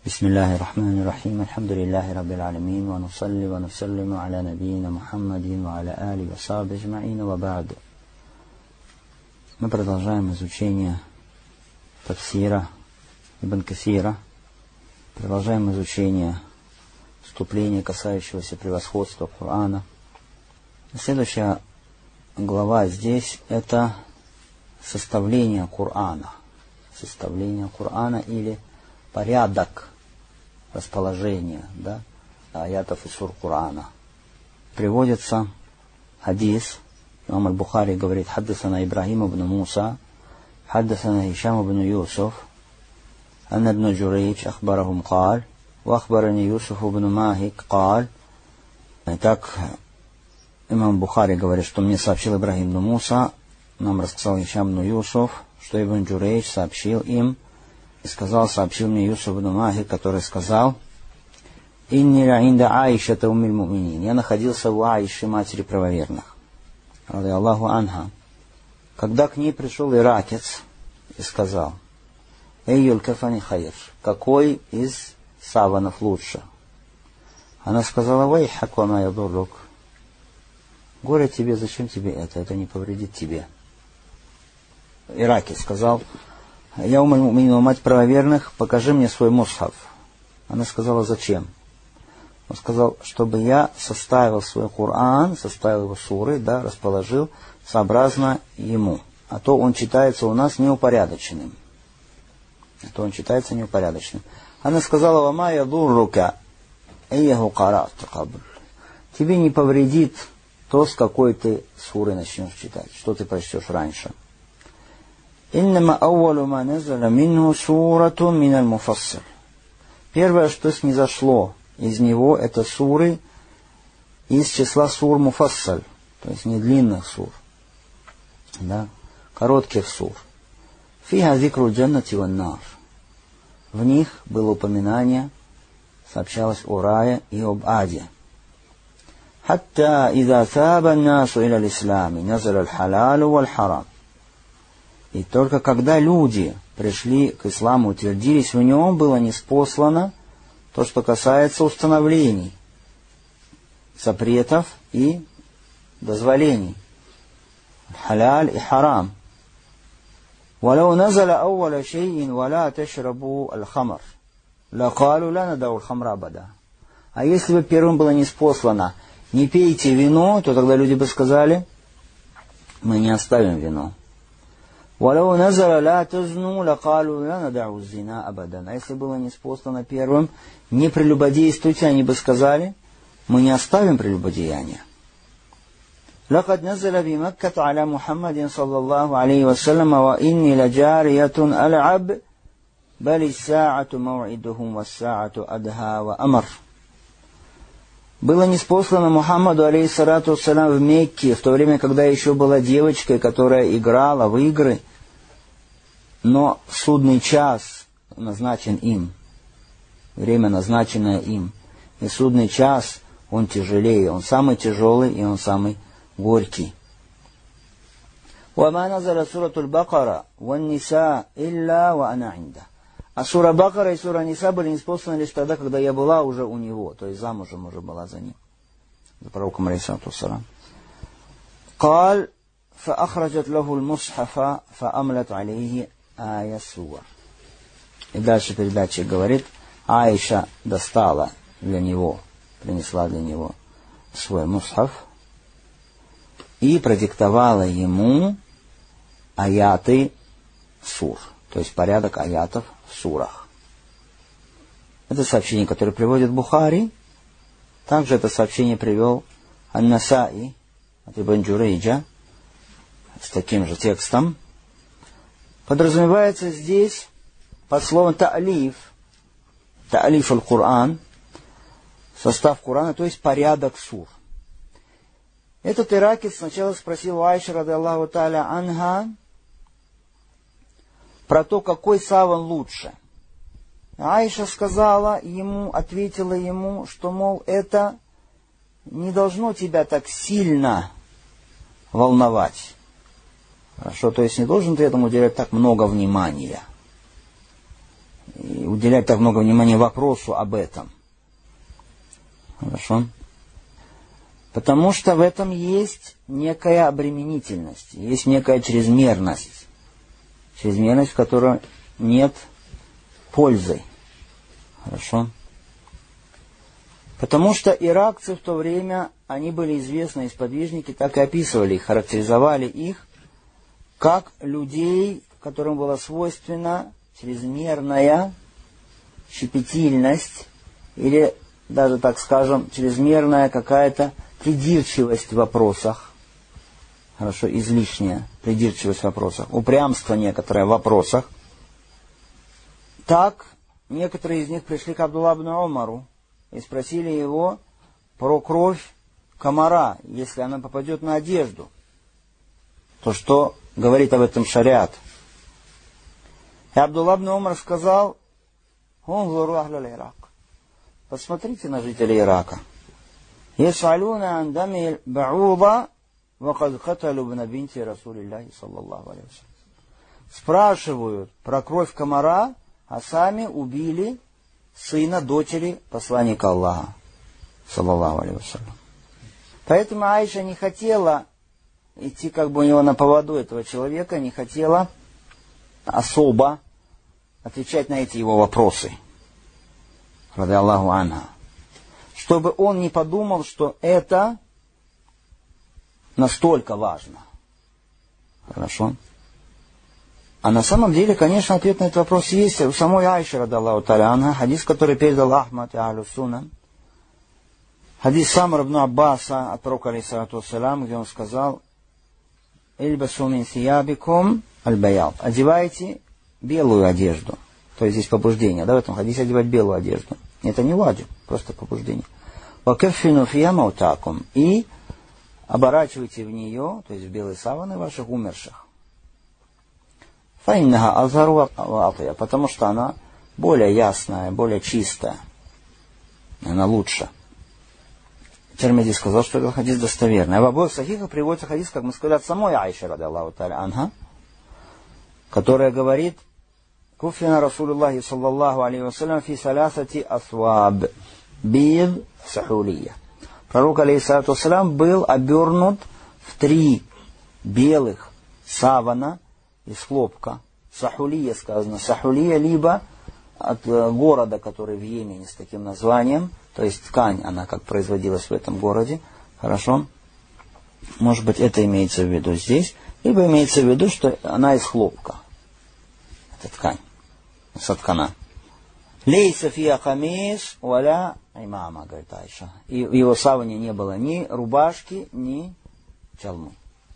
بسم الله الرحمن الرحيم الحمد لله رب العالمين ونصلي ونسلم على نبينا محمد وعلى آله وصحبه أجمعين وبعد. Мы продолжаем изучение тафсира Ибн Касира, продолжаем изучение вступления, касающегося превосходства Корана. Следующая глава здесь это составление Корана или порядок расположения, аятов и сур Корана. Приводится хадис. Имам аль-Бухари говорит: «Хаддасана Ибрахим ибн Муса, хаддасана Хишам ибн Юсуф, анна ибн Джурейдж ахбарахум каль, ва ахбарани Юсуф ибн Махик каль». Итак, имам Бухари говорит, что мне сообщил Ибрахим ибн Муса, нам рассказал Хишам ибн Юсуф, что Ибн Джурейдж сообщил им, и сообщил мне Юсуф ибн Махик, который сказал: «Инни ля инда Аишата уммиль му'минин». Я находился у Аиши, матери правоверных, ради Аллаху анха, когда к ней пришел иракец и сказал: «Эйюль кафани хайр», какой из саванов лучше? Она сказала: «Вайхак ва ма ядуррук», горе тебе, зачем тебе это не повредит тебе. Иракец сказал: «Я уммиль му'минин, мать правоверных, покажи мне свой мусхаф». Она сказала: «Зачем?» Он сказал: «Чтобы я составил свой Коран, составил его суры, расположил сообразно ему. А то он читается у нас неупорядоченным». Она сказала: «Ва ма ядуррука айяху карат кабл». Тебе не повредит то, с какой ты суры начнешь читать, что ты прочтешь раньше. «Иннама ауалу ма назаля минху сурату миналь муфассир». Первое, что снизошло из него, это суры из числа сур муфассаль, то есть не длинных сур, коротких сур. Фиха зикру джаннати ван нар. В них было упоминание, сообщалось о рае и об аде. Хатта иза таба насу иля л'ислами назаля аль-халалу валь-харам. И только когда люди пришли к исламу, утвердились в нем, было ниспослано то, что касается установлений, запретов и дозволений. Халяль и харам. «Валау назаля ауаля шейин валя ташрабу аль-хамар, лакалу ла надау аль-хамра абада». А если бы первым было ниспослано: «Не пейте вино», то тогда люди бы сказали: «Мы не оставим вино». «Валау назаля ла тазну лакалу ла надау зина абадан». А если было ниспослано первым: «Не прелюбодействуйте», они бы сказали: «Мы не оставим прелюбодеяния». «Лакад назаля би Маккат аля Мухаммадин саллаллаху алейхи вассалям ва инни ладжариятун ал'аб бали са'ату мав'идухум ва са'ату адха ва амар». Было ниспослано Мухаммаду алейхиссалату вассалям в Мекке, в то время, когда еще была девочкой, которая играла в игры, но судный час назначен им, время, назначенное им, и судный час, он тяжелее, он самый тяжелый и он самый горький. «Ва ма назаля суратуль Бакара ван Ниса илля ва ана инда». А сура Бакара и сура Ниса были ниспосланы лишь тогда, когда я была уже у него, то есть замужем уже была за ним, за пророком алейхиссалату вассалам. «Каль фа ахраджат лаху аль-мусхафа фа амлат алейхи ая суар». И дальше передатчик говорит: Аиша достала для него, принесла для него свой мусхаф и продиктовала ему аяты сур, то есть порядок аятов в сурах. Это сообщение, которое приводит Бухари. Также это сообщение привел Ан-Насаи от Ибн Джурейджа с таким же текстом. Подразумевается здесь под словом та'лиф аль-Кур'ан, состав Курана, то есть порядок сур. Этот иракец сначала спросил у Аиши, ради Аллаху та'аля анха, про то, какой саван лучше. Аиша ответила ему, что, мол, это не должно тебя так сильно волновать. Хорошо, то есть не должен ты этому уделять так много внимания. и уделять так много внимания вопросу об этом. Хорошо? Потому что в этом есть некая обременительность, есть некая чрезмерность. Чрезмерность, в которой нет пользы. Хорошо? Потому что иракцы в то время, они были известные сподвижники, так и описывали их, характеризовали их как людей, которым была свойственна чрезмерная щепетильность или даже, так скажем, чрезмерная какая-то придирчивость в вопросах. Хорошо, излишняя придирчивость в вопросах, упрямство некоторое в вопросах. Так, некоторые из них пришли к Абдулла ибн Умару и спросили его про кровь комара, если она попадет на одежду. То, что говорит об этом шариат. И Абдулла ибн Умар сказал: «Унзуру ахляль Ирак». Посмотрите на жителей Ирака. «Яс'алуна ан дамил ба'уда ва кад каталу бна бинти Расулиллахи саллаллаху алейхи ва саллям». Спрашивают про кровь комара, а сами убили сына дочери посланника Аллаха саллаллаху алейхи ва саллям. Поэтому Аиша не хотела идти как бы у него на поводу этого человека, не хотела особо отвечать на эти его вопросы. Ради Аллаху анха. Чтобы он не подумал, что это настолько важно. Хорошо? А на самом деле, конечно, ответ на этот вопрос есть. У самой Аиши, ради Аллаху та'аля анха, хадис, который передал Ахмад и Ахлю Сунан, хадис Самр ибн Аббаса от пророка, алейхиссалату вассалям, где он сказал: «Ильбасу мин сиябикум аль-баяд». Одевайте белую одежду. То есть здесь побуждение. Да, в этом хадисе одевать белую одежду. Это не ваджиб, просто побуждение. «Вакаффину фия маутакум». И оборачивайте в нее, то есть в белые саваны ваших умерших. «Фаиннаха азару ва атия», потому что она более ясная, более чистая. Она лучше. Тирмизи сказал, что этот хадис достоверный. А в обоих сахихах приводится хадис, как мы сказали, от самой Аиши, ради Аллаху та'аля анха, которая говорит: «Куффина Расулуллахи саллаллаху алейхи ва саллям фи салясати асваб бид сахулия». Пророк, алейхиссалату вассалям, был обернут в 3 белых савана из хлопка. Сахулия сказано. Сахулия либо от города, который в Йемене с таким названием, то есть ткань, она как производилась в этом городе. Хорошо? Может быть, это имеется в виду здесь, либо имеется в виду, что она из хлопка. Это ткань. Соткана. «Лейса фия хамис валя имама», говорит Аиша. И в его саване не было ни рубашки, ни чалмы.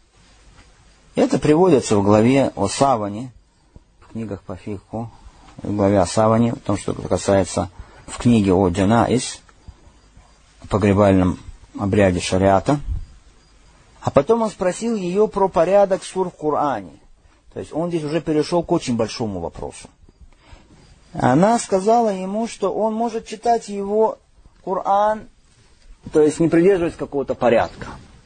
Это приводится в главе о саване, в книгах по фикху, в главе о саване, в том, что касается в книге о джанаис, погребальном обряде шариата. А потом он спросил ее про порядок сур в Коране. То есть он здесь уже перешел к очень большому вопросу. Она сказала ему, что он может читать его Коран, то есть не придерживаясь какого-то порядка.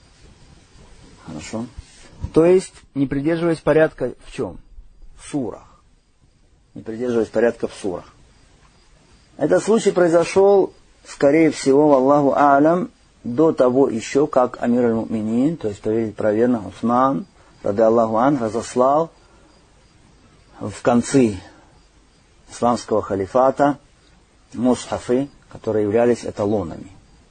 Хорошо? То есть не придерживаясь порядка в чем? В сурах. Не придерживаясь порядка в сурах. Этот случай произошел, скорее всего, Аллаху а'лям, до того еще, как Амир аль-Му'минин, то есть повелитель праведных Усман, ради Аллаху ан, разослал в конце исламского халифата мусхафы, которые являлись эталонами,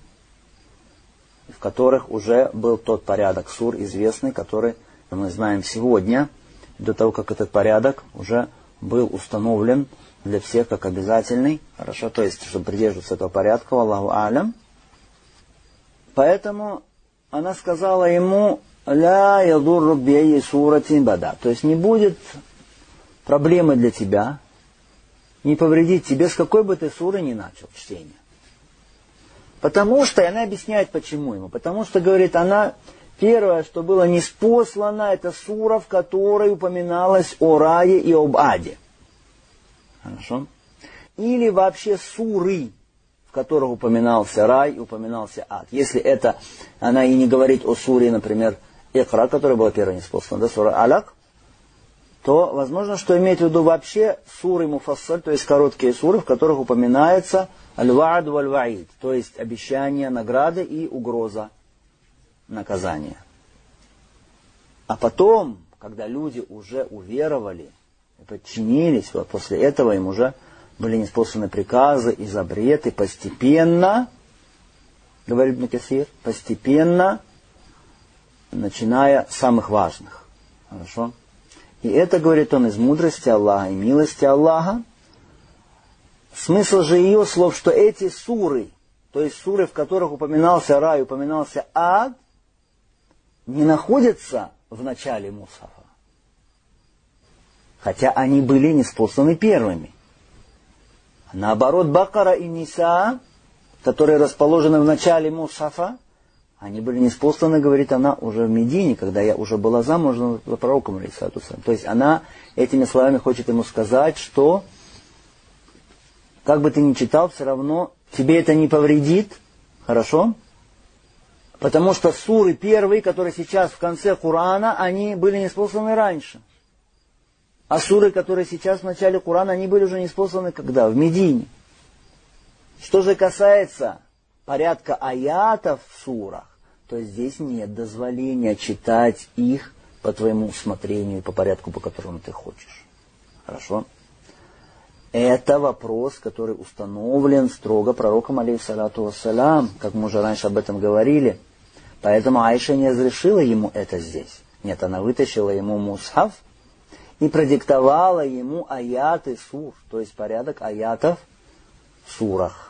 в которых уже был тот порядок сур известный, который мы знаем сегодня, до того, как этот порядок уже был установлен для всех как обязательный. Хорошо, то есть, чтобы придерживаться этого порядка, Аллаху а'лям. Поэтому она сказала ему: «Ля ядурру бейи суратин бада». То есть не будет проблемы для тебя, не повредит тебе, с какой бы ты суры ни начал чтение. Потому что, и она объясняет, почему ему. Потому что, говорит она, первое, что было ниспослано, это сура, в которой упоминалось о рае и об аде. Хорошо? Или вообще суры, в которых упоминался рай и упоминался ад. Если это, она и не говорит о суре, например, Икра, которая была первой ниспослана, да, сура Аляк, то возможно, что имеет в виду вообще суры муфассаль, то есть короткие суры, в которых упоминается аль-ва'д валь-ва'ид, то есть обещание награды и угроза наказания. А потом, когда люди уже уверовали и подчинились, вот после этого им уже были ниспосланы приказы и запреты постепенно, говорит Ибн Касир, постепенно, начиная с самых важных. Хорошо? И это, говорит он, из мудрости Аллаха и милости Аллаха. Смысл же ее слов, что эти суры, то есть суры, в которых упоминался рай, упоминался ад, не находятся в начале мусхафа. Хотя они были ниспосланы первыми. Наоборот, Бакара и Ниса, которые расположены в начале мусхафа, они были ниспосланы, говорит она, уже в Медине, когда я уже была замужем за пророком, алейхиссалату вассалям. То есть она этими словами хочет ему сказать, что как бы ты ни читал, все равно тебе это не повредит, хорошо? Потому что суры первые, которые сейчас в конце Корана, они были ниспосланы раньше. А суры, которые сейчас в начале Корана, они были уже ниспосланы когда? В Медине. Что же касается порядка аятов в сурах, то здесь нет дозволения читать их по твоему усмотрению и по порядку, по которому ты хочешь. Хорошо? Это вопрос, который установлен строго пророком, алейхиссалату вассалям, как мы уже раньше об этом говорили. Поэтому Айша не разрешила ему это здесь. Нет, она вытащила ему мусхаф и продиктовала ему аяты сур, то есть порядок аятов в сурах.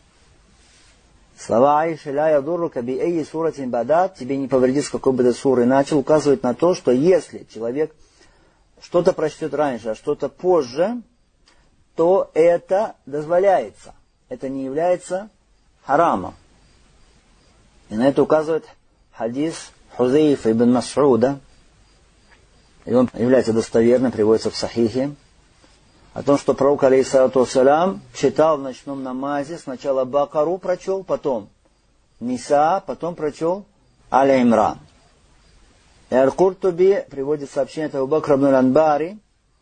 Слова Айши «Ля ядуррука би айи суратин бадат» тебе не повредит, с какой бы ты суры начал, указывает на то, что если человек что-то прочтет раньше, а что-то позже, то это дозволяется. Это не является харамом. И на это указывает хадис Хузейфа ибн Мас'уда, и он является достоверным, приводится в Сахихе, о том, что пророк, алейхиссалату вассалям, читал в ночном намазе, сначала Бакару прочел, потом Ниса, потом прочел Аль-Имран. И Аль-Куртуби приводит сообщение от Абу Бакра ибн Анбари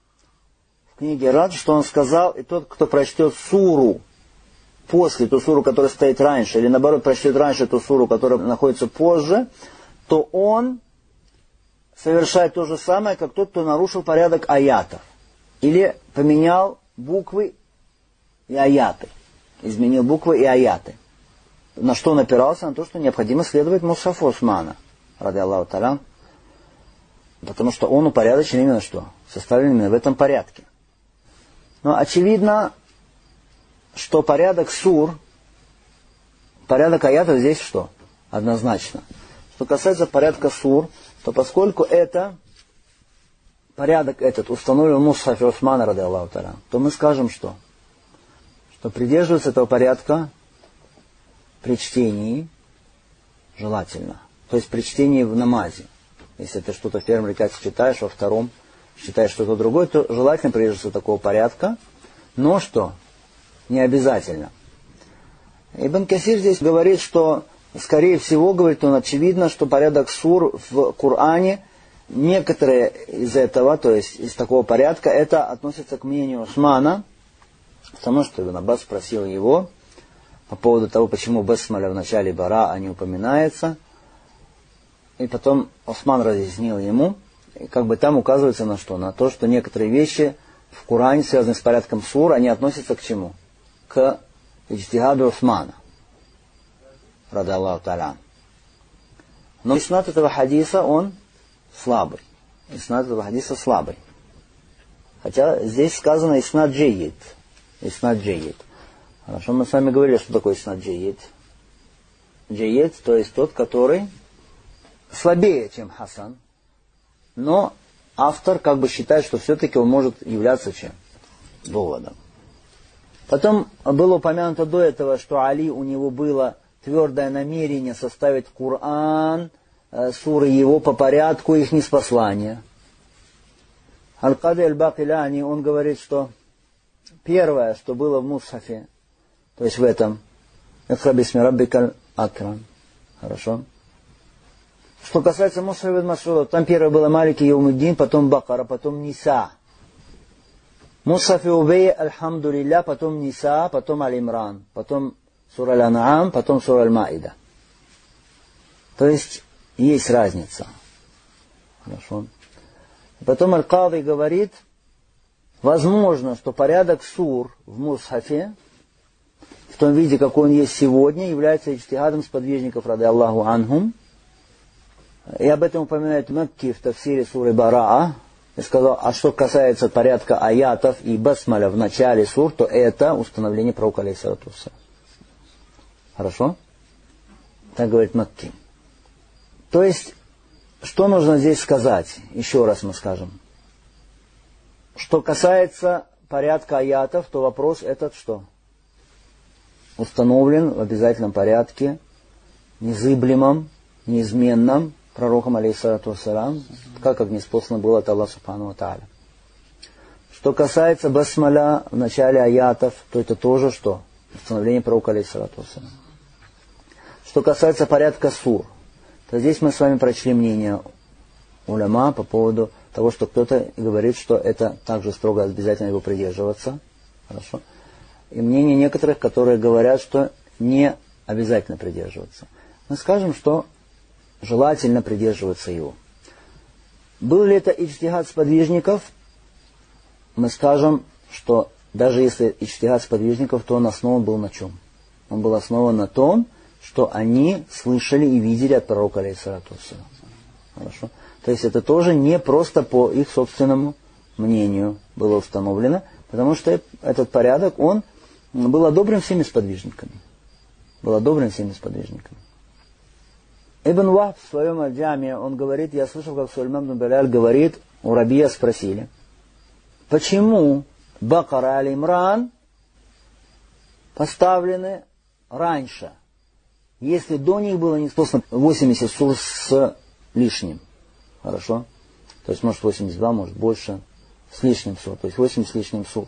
в книге Радж, что он сказал, и тот, кто прочтет суру после ту суру, которая стоит раньше, или наоборот прочтет раньше ту суру, которая находится позже, то он совершает то же самое, как тот, кто нарушил порядок аятов. Или поменял буквы и аяты. Изменил буквы и аяты. На что он опирался? На то, что необходимо следовать мусхафу Усмана, ради Аллаху та'аля. Потому что он упорядочен именно что? Составлен именно в этом порядке. Но очевидно, что порядок сур, порядок аятов здесь что? Однозначно. Что касается порядка сур, то поскольку это порядок этот установлен в мусхафе Усмана, ради Аллаху та'аля, то мы скажем что? Что придерживаться этого порядка при чтении желательно. То есть при чтении в намазе. Если ты что-то в первом рекате читаешь, во втором читаешь что-то другое, то желательно придерживаться такого порядка. Но что? Не обязательно. Ибн Касир здесь говорит, что, скорее всего, говорит он, очевидно, что порядок сур в Коране, некоторые из этого, то есть из такого порядка, это относится к мнению Усмана, потому что Ибн Аббас спросил его по поводу того, почему басмаля в начале бара не упоминается. И потом Усман разъяснил ему, и как бы там указывается на что? На то, что некоторые вещи в Коране, связанные с порядком сур, они относятся к чему? К иджтигаду Усмана, ради Аллаху та'аля. Но иснад этого хадиса, он слабый. Иснад этого хадиса слабый. Хотя здесь сказано иснад джейид. Иснад джейид. Хорошо, мы с вами говорили, что такое иснад джейид. Джейид, то есть тот, который слабее, чем хасан. Но автор как бы считает, что все-таки он может являться чем? Доводом. Потом было упомянуто до этого, что Али, у него было твердое намерение составить Коран, суры его по порядку их ниспослания. Аль-Кади Аль-Бакиляни, он говорит, что первое, что было в мусхафе, то есть в этом, «Икра бисми раббикаль акрам». Хорошо? Что касается Мусафа ибн Масуда, там первое было Малики Яумиддин, потом Бакара, потом Ниса. Мусаф и Убей, Альхамдулилля, потом Ниса, потом Аль-Имран, потом Сура Аль-Ан'ам, потом Сура Аль-Маида. То есть разница. Хорошо. Потом Аль-Кади говорит, возможно, что порядок сур в Мусхафе, в том виде, какой он есть сегодня, является иджтихадом сподвижников, ради Аллаху анхум. И об этом упоминает Макки в тафсире суры Бараа. И сказал, а что касается порядка аятов и басмаля в начале сур, то это установление пророка алейхиссалату вассалям. Хорошо? Так говорит Макки. То есть, что нужно здесь сказать? Еще раз мы скажем. Что касается порядка аятов, то вопрос этот что? Установлен в обязательном порядке, незыблемом, неизменном, пророком, алейхиссалату вассалям, как неспослано было от Аллаха субхану ва тааля. Что касается басмаля в начале аятов, то это тоже что? Установление пророка, алейхиссалату вассалям. Что касается порядка сур, то здесь мы с вами прочли мнение уляма по поводу того, что кто-то говорит, что это также строго обязательно его придерживаться. Хорошо. И мнение некоторых, которые говорят, что не обязательно придерживаться. Мы скажем, что желательно придерживаться его. Был ли это иджтихад сподвижников? Мы скажем, что даже если иджтихад сподвижников, то он основан был на чем? Он был основан на том, что они слышали и видели от пророка, алейхиссалату вассалям. Хорошо? То есть это тоже не просто по их собственному мнению было установлено, потому что этот порядок, он был одобрен всеми сподвижниками. Был одобрен всеми сподвижниками. Ибн Вахб в своем Аль-Джаме, он говорит, я слышал, как Сулейман ибн Билаль говорит, у Рабия спросили, почему Бакара и Аль-Имран поставлены раньше, если до них было неспослано 80 сур с лишним. Хорошо? То есть, может, 82, может, больше с лишним сур. То есть, 80 с лишним сур.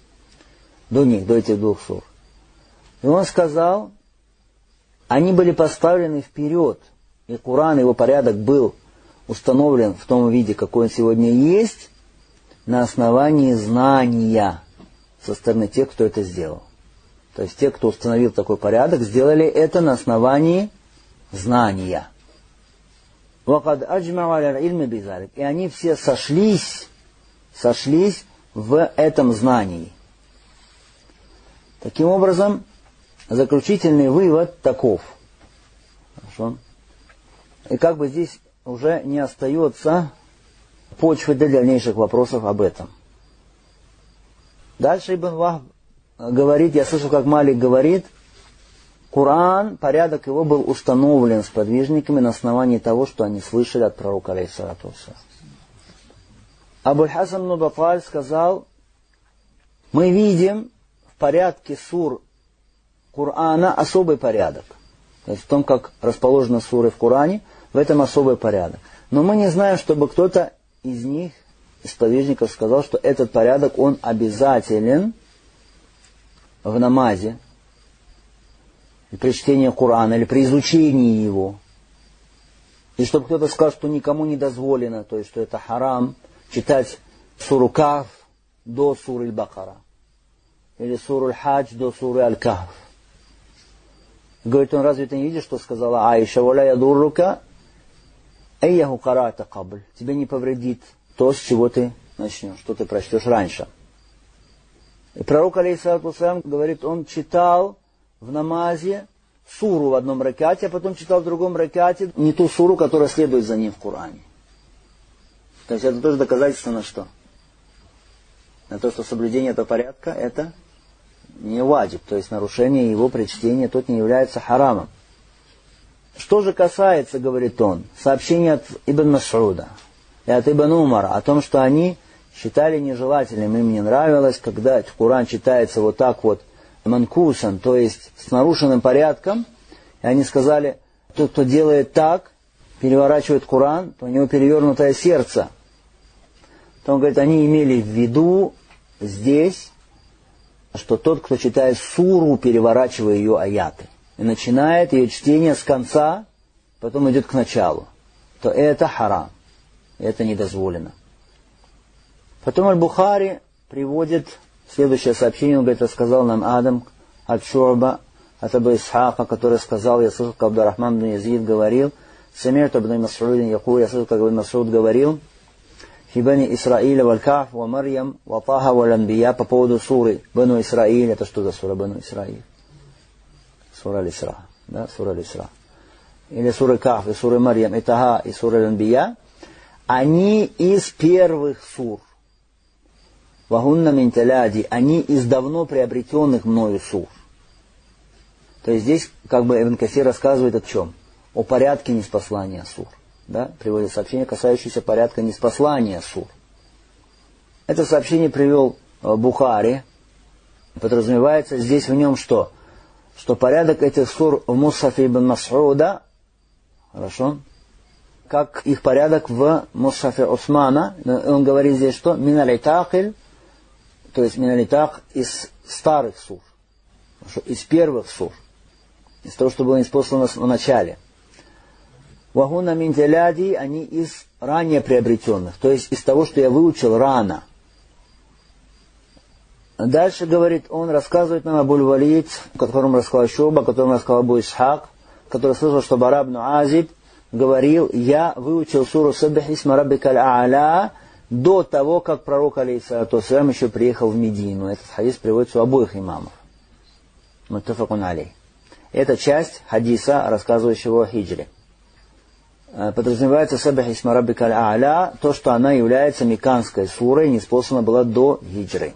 До них, до этих двух сур. И он сказал, они были поставлены вперед. И Коран, его порядок был установлен в том виде, какой он сегодня есть, на основании знания со стороны тех, кто это сделал. То есть те, кто установил такой порядок, сделали это на основании знания. И они все сошлись в этом знании. Таким образом, заключительный вывод таков. Хорошо? И как бы здесь уже не остается почвы для дальнейших вопросов об этом. Дальше Ибн Вахб говорит, я слышу, как Малик говорит, Коран, порядок его был установлен сподвижниками на основании того, что они слышали от пророка, алейхиссалату вассалям. Абуль-Хасан ибн Баталь сказал, мы видим в порядке сур Корана особый порядок. То есть в том, как расположены суры в Коране, в этом особый порядок. Но мы не знаем, чтобы кто-то из них, из сподвижников, сказал, что этот порядок, он обязателен в намазе, при чтении Корана или при изучении его. И чтобы кто-то сказал, что никому не дозволено, то есть что это харам, читать суру Каф до суры Аль-Бакара. Или суру Аль-Хадж до суры Аль-Каф. Говорит он, разве ты не видишь, что сказала Аиша, «Валя ядуррука, эйяху карата кабль». Тебе не повредит то, с чего ты начнешь, что ты прочтешь раньше. И пророк, алейхиссалату вассалям, говорит, он читал в намазе суру в одном ракате, а потом читал в другом ракате не ту суру, которая следует за ним в Коране. То есть это тоже доказательство на что? На то, что соблюдение этого порядка, это не ваджиб, то есть нарушение его при чтении тут не является харамом. Что же касается, говорит он, сообщения от Ибн Мас'уда и от Ибн Умара о том, что они считали нежелательным, им не нравилось, когда Коран читается вот так вот, манкусан, то есть с нарушенным порядком, и они сказали, тот, кто делает так, переворачивает Коран, то у него перевернутое сердце. То он говорит, они имели в виду здесь, что тот, кто читает суру, переворачивая ее аяты, и начинает ее чтение с конца, потом идет к началу. то это харам. Это недозволено. Потом Аль-Бухари приводит следующее сообщение. Он говорит, рассказал нам Адам от Шу'ба, от Абу Исхака, который сказал, я слышал, как Абдурахман бин Язид говорил, Самирту бин Мас'удин якуль, я слышал, как Ибн Мас'уд говорил, «Фи бани Исраиля валь-Каф, ва Марьям, ва Таха, валь-Анбия», по поводу суры Бану Исраиль. Это что за сура Бану Исраиль? Сура Аль-Исра. Да, сура Аль-Исра. Или сура Каф, и сура Марьям, и Таха, и сура Аль-Анбия. Они из первых сур. Вагунна минталяди. Они из давно приобретенных мною сур. То есть здесь, как бы Ибн Касир рассказывает о чем? О порядке ниспослания сур. Да? Приводит сообщение, касающееся порядка ниспослания сур. Это сообщение привел Бухари. Подразумевается здесь в нем что? Что порядок этих сур в Мусхафе ибн Мас'уда, хорошо, как их порядок в Мусхафе Усмана. Он говорит здесь что? Миналитакиль, то есть миналитак из старых сур, из первых сур, из того, что было ниспослано в начале. Вагуна минтеляди, они из ранее приобретенных, то есть из того, что я выучил рано. Дальше, говорит, он рассказывает нам Абуль Валид, о котором рассказал Шуба, о котором рассказал Абу Исхак, который слышал, что Бара ибн Азиб говорил, я выучил суру Саббих исма раббикаль а'ля до того, как пророк алейхиссалату вассалям еще приехал в Медину. Этот хадис приводится у обоих имамов. Муттафакун алейх. Это часть хадиса, рассказывающего о хиджре. Подразумевается Саббих исма раббикаль а'ля, то, что она является мекканской сурой, ниспослана была до хиджры.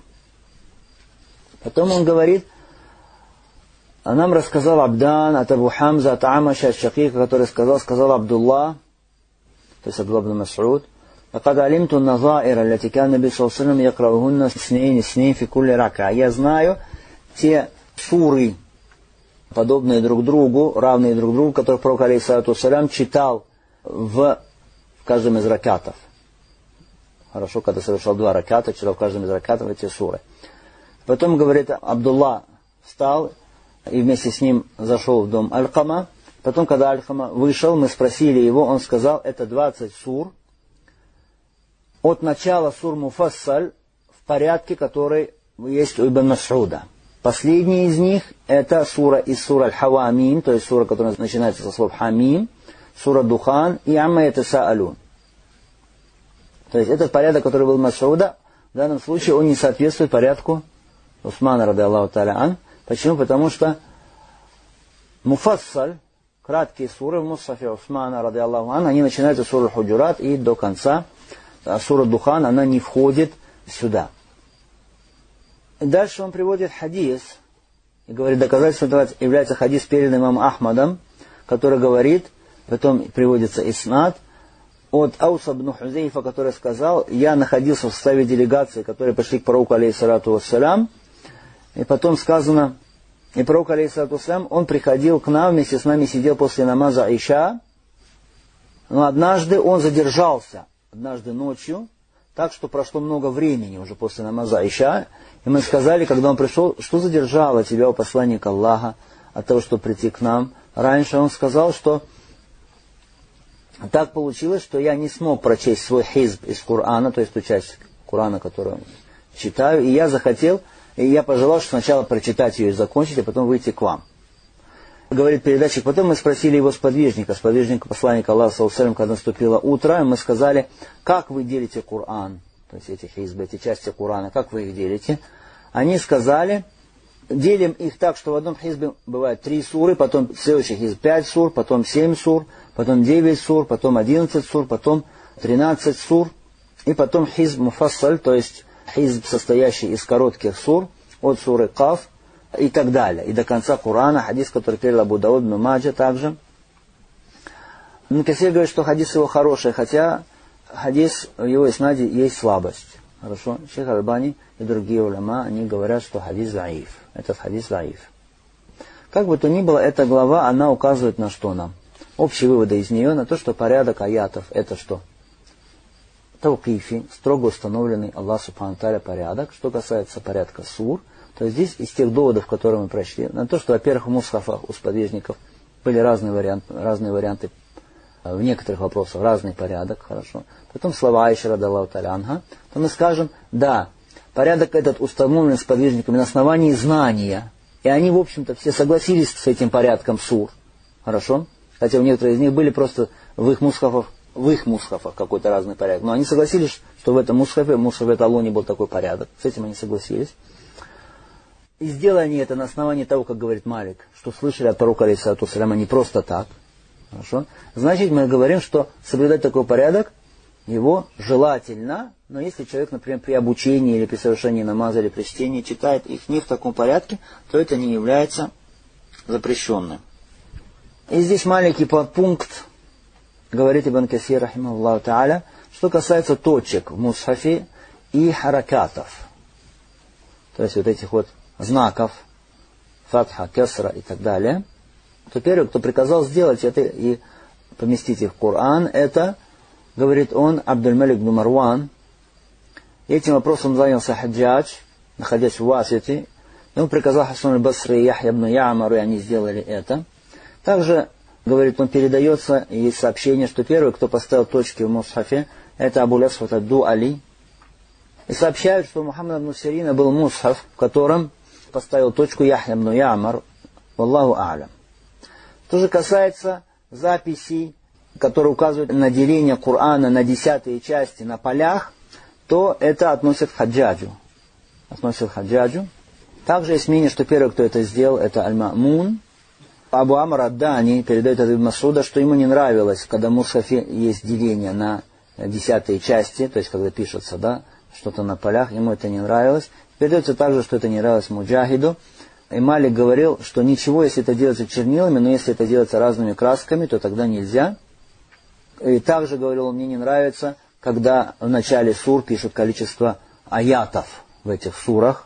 Потом он говорит, нам рассказал Абдан от Абу Хамза, от Амаша, от Шакика, который сказал Абдулла, то есть Абдулла бин Мас'уд, «Лакад алимту назаира, лати кан наби саллаллаху алейхи ва саллям якраухунна снейни фи кулли рака». Я знаю те суры, подобные друг другу, равные друг другу, которые пророк алейхиссалату вассалям читал в каждом из ракатов. Хорошо, когда совершал 2 раката, читал в каждом из ракатов эти суры. Потом, говорит, Абдулла встал и вместе с ним зашел в дом Аль-Кама. Потом, когда Аль-Кама вышел, мы спросили его, он сказал, это 20 сур. От начала сур Муфассаль в порядке, который есть у Ибн Мас'уда. Последний из них это сура из сур Аль-Хавамим, то есть сура, которая начинается со слов Хамим, сура Духан и Амма Ятасаалун. То есть этот порядок, который был у Мас'уда, в данном случае он не соответствует порядку Усмана, ради Аллаху та'аля ан. Почему? Потому что Муфассаль, краткие суры в Мусхафе Усмана, ради Аллаху ан, они начинаются с суры Худжурат и до конца. А сура Духан, она не входит сюда. Дальше он приводит хадис, и говорит, доказательством является хадис, переданный имамом Ахмадом, который говорит, потом приводится иснад, от Ауса бн Хузейфа, который сказал, я находился в составе делегации, которые пришли к пророку, алейхиссалату вассалям, и потом сказано, и пророк, алейхиссалату вассалям, он приходил к нам, вместе с нами сидел после намаза Иша, но однажды он задержался, однажды ночью, так что прошло много времени уже после намаза Иша, и мы сказали, когда он пришел, что задержало тебя, о посланник Аллаха, от того, чтобы прийти к нам. Раньше он сказал, что так получилось, что я не смог прочесть свой хизб из Корана, то есть ту часть Корана, которую читаю, и я захотел, и я пожелал, что сначала прочитать ее и закончить, а потом выйти к вам. Говорит передатчик, потом мы спросили его сподвижника посланника Аллаха, саллаллаху алейхи ва саллям, когда наступило утро, и мы сказали, как вы делите Коран, то есть эти хизбы, эти части Корана, как вы их делите? Они сказали, делим их так, что в одном хизбе бывает 3 суры, потом следующий хизб 5 сур, потом 7 сур, потом 9 сур, потом 11 сур, потом 13 сур, и потом хизб муфассаль, то есть хизб, состоящий из коротких сур, от суры Каф и так далее, и до конца Корана, хадис, который передал Абу Дауд, Ибн Маджа также. Ибн Касир говорит, что хадис его хороший, хотя хадис в его иснаде есть слабость. Хорошо? Шейх Аль-Бани и другие уляма, они говорят, что хадис заиф. Этот хадис заиф. Как бы то ни было, эта глава, она указывает на что нам? Общие выводы из нее, на то, что порядок аятов, это что? Таукифи, строго установленный Аллах Субхану Тааля порядок. Что касается порядка сур, то здесь из тех доводов, которые мы прошли, на то, что, во-первых, в мусхафах у сподвижников были разные варианты в некоторых вопросах разный порядок, хорошо. Потом слова Аиши радаллаху та'аля анха, то мы скажем, да, порядок этот установлен сподвижниками на основании знания. И они, в общем-то, все согласились с этим порядком сур. Хорошо? Хотя у некоторых из них были просто в их мусхафах какой-то разный порядок. Но они согласились, что в этом мусхафе Талоне был такой порядок. С этим они согласились. И сделали они это на основании того, как говорит Малик, что слышали от пророка алейхиссалату вассаляма не просто так. Хорошо? Значит, мы говорим, что соблюдать такой порядок, его желательно, но если человек, например, при обучении или при совершении намаза или при чтении читает их не в таком порядке, то это не является запрещенным. И здесь маленький подпункт, говорит Ибн Касир, рахимахуллаху та'аля, что касается точек в мусхафе и харакатов. То есть вот этих вот знаков, фатха, кесра и так далее. То первый, кто приказал сделать это и поместить их в Коран, это, говорит он, Абдуль-Малик бин Марван. Этим вопросом занялся Хаджадж, находясь в Васите. Ему приказал Хасан аль-Басри и Яхья ибн Я'мар, и они сделали это. Также, говорит он, передается, есть сообщение, что первый, кто поставил точки в мусхафе, это Абу Асвад ад-Ду'али. И сообщают, что у Мухаммада ибн Сирина был мусхаф, в котором поставил точку Яхья ибн Я'мар. Валлаху а'лям. Что же касается записей, которые указывают на деление Корана на 10 части на полях, то это относят к Хаджаджу. Также есть мнение, что первый, кто это сделал, это Аль-Ма'мун. Абу Амр ад-Дани передает от Ибн Масуда, что ему не нравилось, когда в мусхафе есть деление на 10 части, то есть когда пишется, да, что-то на полях, ему это не нравилось. Передается также, что это не нравилось Муджахиду. И Малик говорил, что ничего, если это делается чернилами, но если это делается разными красками, то тогда нельзя. И также говорил, мне не нравится, когда в начале сур пишут количество аятов в этих сурах,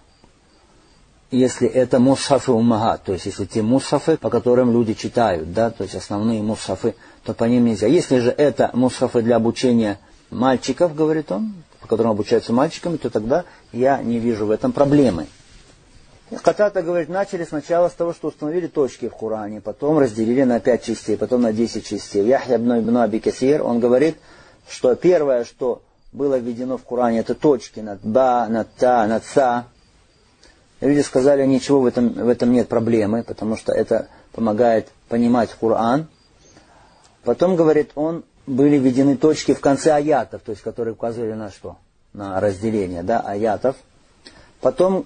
если это мусхафы уммахат, то есть если те мусхафы, по которым люди читают, да, то есть основные мусхафы, то по ним нельзя. Если же это мусхафы для обучения мальчиков, говорит он, по которым обучаются мальчиками, то тогда я не вижу в этом проблемы. Катата говорит, начали сначала с того, что установили точки в Коране, потом разделили на 5 частей, потом на 10 частей. Яхья ибн Аби Касир, он говорит, что первое, что было введено в Коране, это точки над ба, над та, над са. И люди сказали, ничего в этом нет проблемы, потому что это помогает понимать Коран. Потом, говорит он, были введены точки в конце аятов, то есть которые указывали на что? На разделение, да, аятов. Потом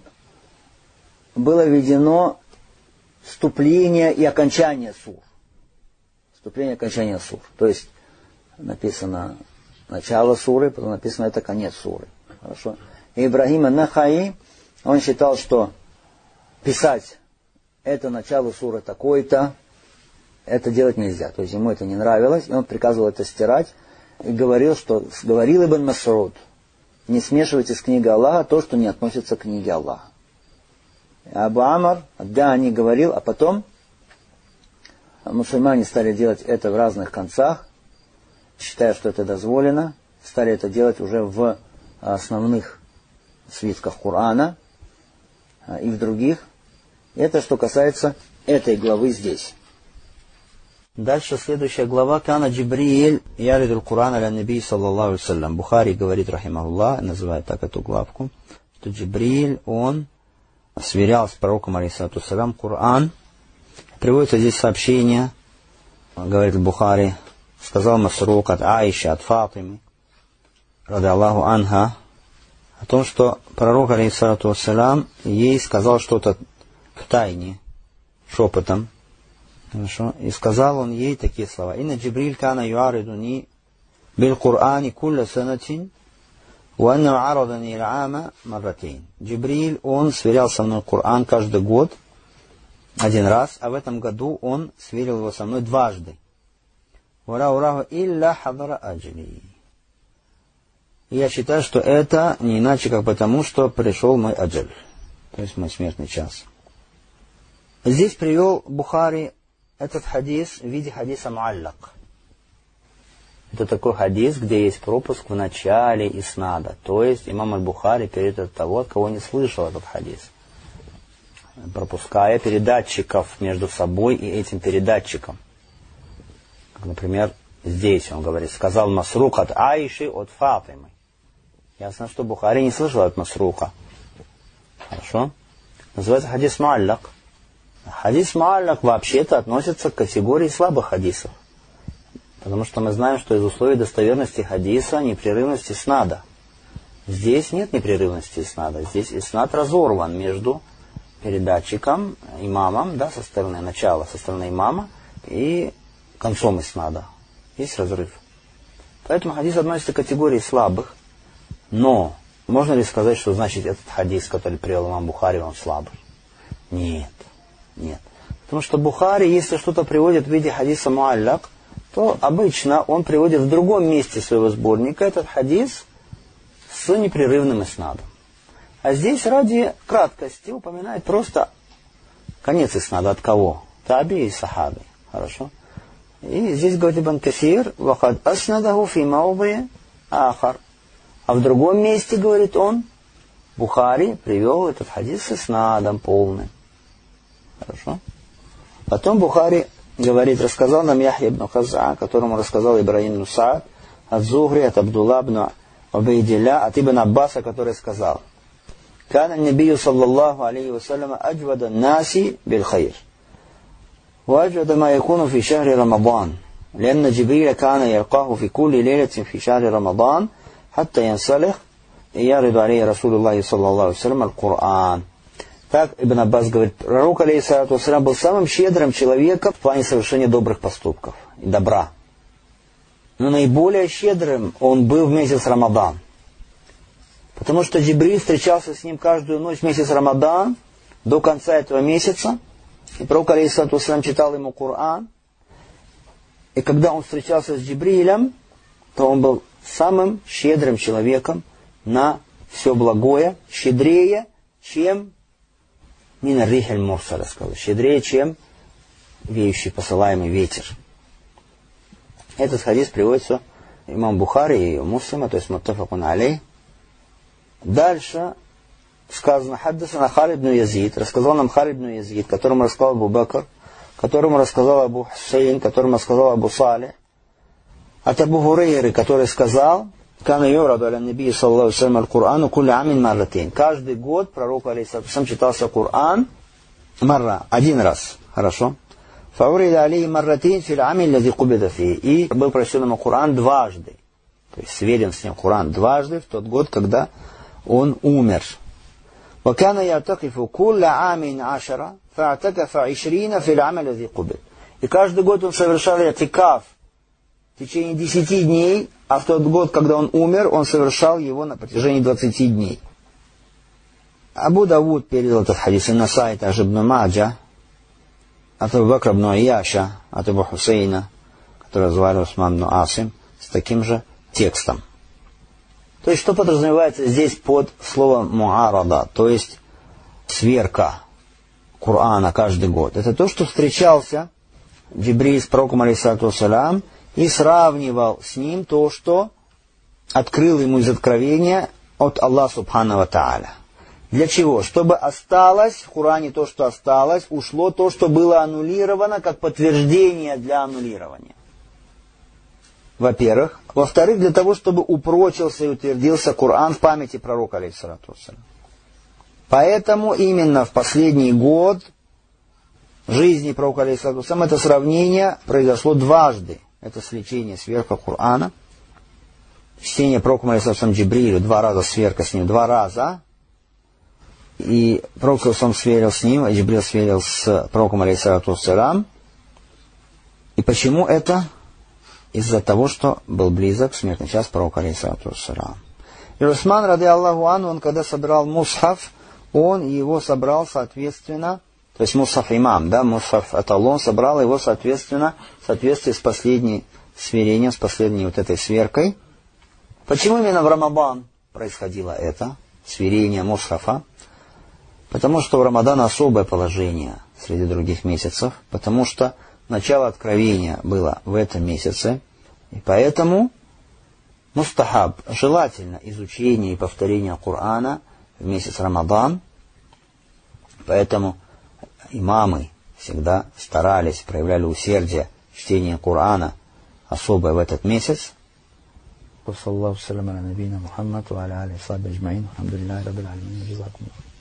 было введено вступление и окончание сур. Вступление и окончание сур. То есть написано начало суры, потом написано это конец суры. Хорошо. И Ибрагим ан-Нахаи, он считал, что писать это начало суры такой-то, это делать нельзя. То есть ему это не нравилось, и он приказывал это стирать. И говорил, говорил Ибн Мас'уд, не смешивайте с книгой Аллаха то, что не относится к книге Аллаха. Абу Амр, да, они говорил, а потом мусульмане стали делать это в разных концах, считая, что это дозволено, стали это делать уже в основных свитках Корана и в других. Это что касается этой главы здесь. Дальше следующая глава. Кана Джибриль яридул Коран аля наби саллаллаху алейхи вассалям. Бухари говорит, рахимахуллах, называет так эту главку, что Джибриль, он сверял с пророком алейхиссалату вассалям Коран. Приводится здесь сообщение, говорит Бухари, сказал Масрук от Аиши, от Фатимы, ради Аллаху анха, о том, что пророк алейхиссалату вассалям ей сказал что-то в тайне, шепотом. Хорошо. И сказал он ей такие слова. Инна Джибриль кана юаридуни бил Корани кулля санатин, уанна арадани ил-ама марратин. Джибриль, он сверял со мной Коран каждый год, один раз, а в этом году он сверил его со мной дважды. Вара ураху илля хадара аджли. И я считаю, что это не иначе, как потому, что пришел мой аджаль, то есть мой смертный час. Здесь привел Бухари этот хадис в виде хадиса муаллак. Это такой хадис, где есть пропуск в начале иснада. То есть имам аль-Бухари передает от того, от кого не слышал этот хадис, пропуская передатчиков между собой и этим передатчиком. Например, Здесь он говорит, сказал Масрук от Аиши, от Фатимы. Ясно, что Бухари не слышал от Масрука. Хорошо? Называется хадис муаллак. Хадис муаллак вообще-то относится к категории слабых хадисов. Потому что мы знаем, что из условий достоверности хадиса непрерывность иснада. Здесь нет непрерывности иснада. Здесь иснад разорван между передатчиком, имамом, да, со стороны начала, со стороны имама, и концом иснада. Есть разрыв. Поэтому хадис относится к категории слабых. Но можно ли сказать, что значит этот хадис, который привел имам Бухари, он слабый? Нет. Нет. Потому что Бухари, если что-то приводит в виде хадиса муаллак, то обычно он приводит в другом месте своего сборника этот хадис с непрерывным иснадом. А здесь ради краткости упоминает просто конец иснада. От кого? Таби и сахаби. Хорошо? И здесь говорит Ибн Касир, «Вахад аснадаху фи мауди ахар». А в другом месте, говорит он, Бухари привел этот хадис с иснадом полным. Хорошо? Потом Бухари говорит, рассказал нам Яхья ибн Хаза, которому рассказал Ибрахим ибн Саад, от Зухри, от Абдулла ибн Убайдилля, от Ибн Аббаса, который сказал, «Кана набию саллаллаху алейхи вассалям аджвада наси бил хайр. وأجود ما يكون في شهر رمضان لأن جبريل كان يلقاه في كل ليلة في شهر رمضان حتى ينسلخ يعرض عليه رسول الله صلى الله عليه وسلم القرآن». Так Ибн Аббас говорит, пророк алейхиссалату вассалям был самым щедрым человеком в плане совершения добрых поступков и добра. Но наиболее щедрым он был в месяц Рамадан. Потому что Джибриль встречался с ним каждую ночь в месяц Рамадан до конца этого месяца. И пророк алейхиссалату вассалям читал ему Коран. И когда он встречался с Джибрилем, то он был самым щедрым человеком на все благое, щедрее, чем мин рихель мурсаля, сказал, щедрее, чем веющий посылаемый ветер. Этот хадис приводится имам Бухари и Муслима, то есть муттафакун алей. Дальше сказано, хаддасана Халид ибн Язид, рассказал нам Халид ибн Язид, которому рассказал Абу Бакр, которому рассказал Абу Хусейн, которому рассказал Абу Салих, от Абу Хурейры, который сказал, кана юраду аля набии саллаллаху алейхи ва саллям аль-Курану кулля амин марратейн. Каждый год пророку алейхиссалату вассалям читался Коран марра, один раз, хорошо. Фаурида алейхи марратейн фил амин лази кубида фи. И был прочтен ему Коран дважды. То есть сверен с ним Коран дважды в тот год, когда он умер. وكان يعتكف كل عام 10 فاعتكف 20 في العام الذي قبل. И каждый год он совершал и'тикаф в течение 10 дней, а в тот год, когда он умер, он совершал его на протяжении 20 дней. Абу Давуд передал этот хадис, и Насай, также Ибн Маджа, от Абу Бакра ибн Аяша, от Абу Хусейна, который звали Усман ибн Асим, с таким же текстом. То есть, что подразумевается здесь под словом муарада, то есть сверка Корана каждый год. Это то, что встречался Джибриль с пророком алейхиссалату вассалям и сравнивал с ним то, что открыл ему из откровения от Аллаха субхану ва тааля. Для чего? Чтобы осталось в Коране то, что осталось, ушло то, что было аннулировано, как подтверждение для аннулирования. Во-первых. Во-вторых, для того, чтобы упрочился и утвердился Коран в памяти пророка, алейхиссалату вассалям. Поэтому именно в последний год жизни пророка, алейхиссалату вассалям, это сравнение произошло дважды. Это сличение сверка Корана. Чтение пророка, алейхиссалату вассалям, Джибрилю, 2 раза сверка с ним, 2 раза. И пророк сам сверил с ним, а Джибриль сверил с пророком, алейхиссалату вассалям. И почему это? Из-за того, что был близок смертный час пророка, алейхиссалату вассалям. И Усман, ради Аллаху анху, он когда собирал мусхаф, он его собрал соответственно, то есть мусхаф имам, да, мусхаф эталон, собрал его соответственно, в соответствии с последней сверением, с последней вот этой сверкой. Почему именно в Рамадан происходило это, сверение мусхафа? Потому что в Рамадан особое положение среди других месяцев, потому что начало откровения было в этом месяце, и поэтому мустахаб, желательно изучение и повторение Корана в месяц Рамадан. Поэтому имамы всегда старались, проявляли усердие в чтении Корана особое в этот месяц. وصلى الله وسلم على نبينا محمد وعلى آله وصحبه أجمعين والحمد لله رب العالمين. جزاكم الله.